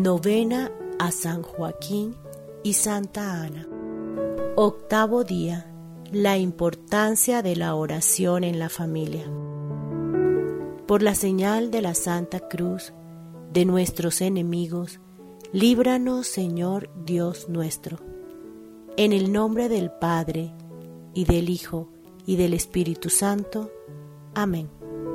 Novena a San Joaquín y Santa Ana. Octavo día. La importancia de la oración en la familia. Por la señal de la Santa Cruz de nuestros enemigos, líbranos, Señor Dios nuestro. En el nombre del Padre, y del Hijo, y del Espíritu Santo. Amén.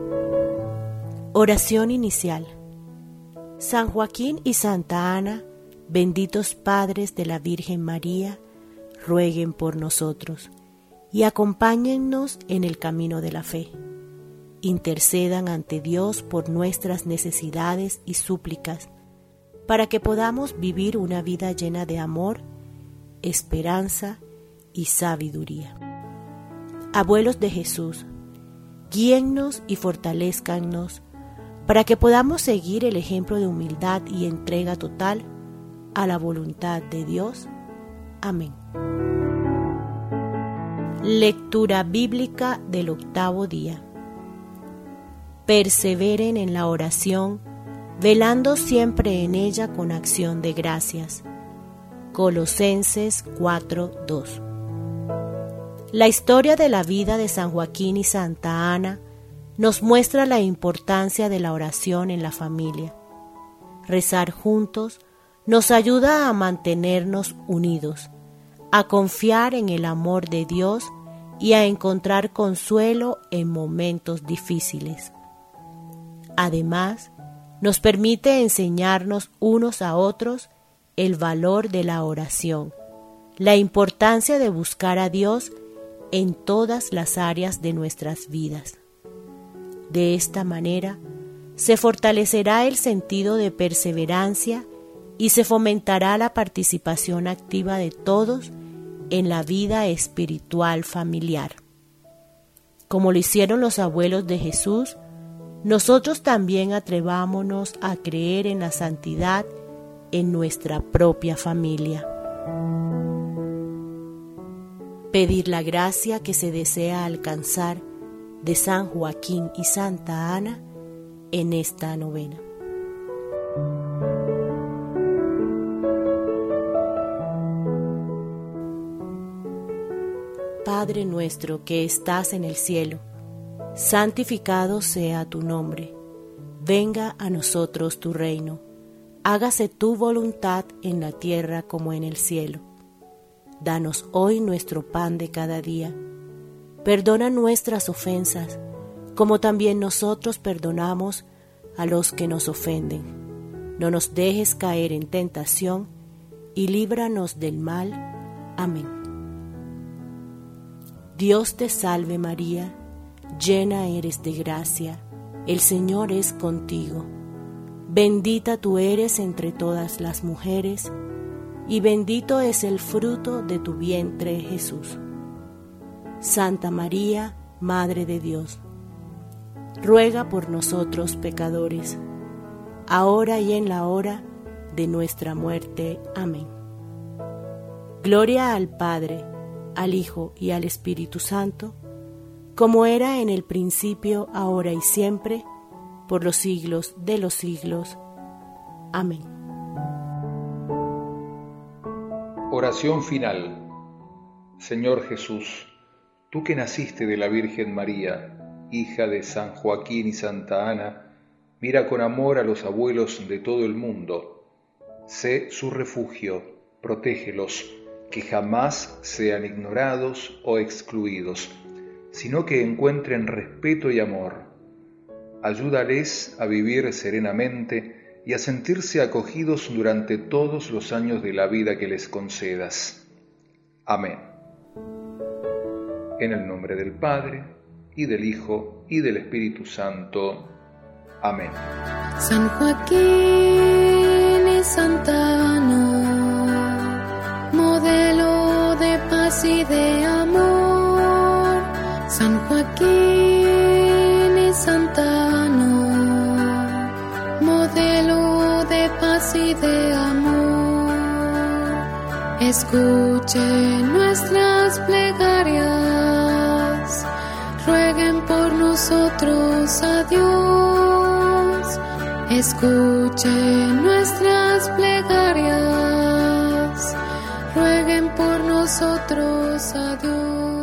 Oración inicial. San Joaquín y Santa Ana, benditos padres de la Virgen María, rueguen por nosotros y acompáñennos en el camino de la fe. Intercedan ante Dios por nuestras necesidades y súplicas, para que podamos vivir una vida llena de amor, esperanza y sabiduría. Abuelos de Jesús, guíennos y fortalezcannos para que podamos seguir el ejemplo de humildad y entrega total a la voluntad de Dios. Amén. Lectura bíblica del octavo día. Perseveren en la oración, velando siempre en ella con acción de gracias. Colosenses 4:2. La historia de la vida de San Joaquín y Santa Ana nos muestra la importancia de la oración en la familia. Rezar juntos nos ayuda a mantenernos unidos, a confiar en el amor de Dios y a encontrar consuelo en momentos difíciles. Además, nos permite enseñarnos unos a otros el valor de la oración, la importancia de buscar a Dios en todas las áreas de nuestras vidas. De esta manera, se fortalecerá el sentido de perseverancia y se fomentará la participación activa de todos en la vida espiritual familiar. Como lo hicieron los abuelos de Jesús, nosotros también atrevámonos a creer en la santidad en nuestra propia familia. Pedir la gracia que se desea alcanzar de San Joaquín y Santa Ana en esta novena. Padre nuestro que estás en el cielo, santificado sea tu nombre. Venga a nosotros tu reino. Hágase tu voluntad en la tierra como en el cielo. Danos hoy nuestro pan de cada día. Perdona nuestras ofensas, como también nosotros perdonamos a los que nos ofenden. No nos dejes caer en tentación y líbranos del mal. Amén. Dios te salve María, llena eres de gracia, el Señor es contigo. Bendita tú eres entre todas las mujeres, y bendito es el fruto de tu vientre, Jesús. Santa María, Madre de Dios, ruega por nosotros pecadores, ahora y en la hora de nuestra muerte. Amén. Gloria al Padre, al Hijo y al Espíritu Santo, como era en el principio, ahora y siempre, por los siglos de los siglos. Amén. Oración final. Señor Jesús, tú que naciste de la Virgen María, hija de San Joaquín y Santa Ana, mira con amor a los abuelos de todo el mundo. Sé su refugio, protégelos, que jamás sean ignorados o excluidos, sino que encuentren respeto y amor. Ayúdales a vivir serenamente y a sentirse acogidos durante todos los años de la vida que les concedas. Amén. En el nombre del Padre, y del Hijo, y del Espíritu Santo. Amén. San Joaquín y Santa Ana, modelo de paz y de amor. San Joaquín y Santa Ana, modelo de paz y de amor. Escuchen nuestras plegarias, rueguen por nosotros a Dios. escuche nuestras plegarias, rueguen por nosotros a Dios.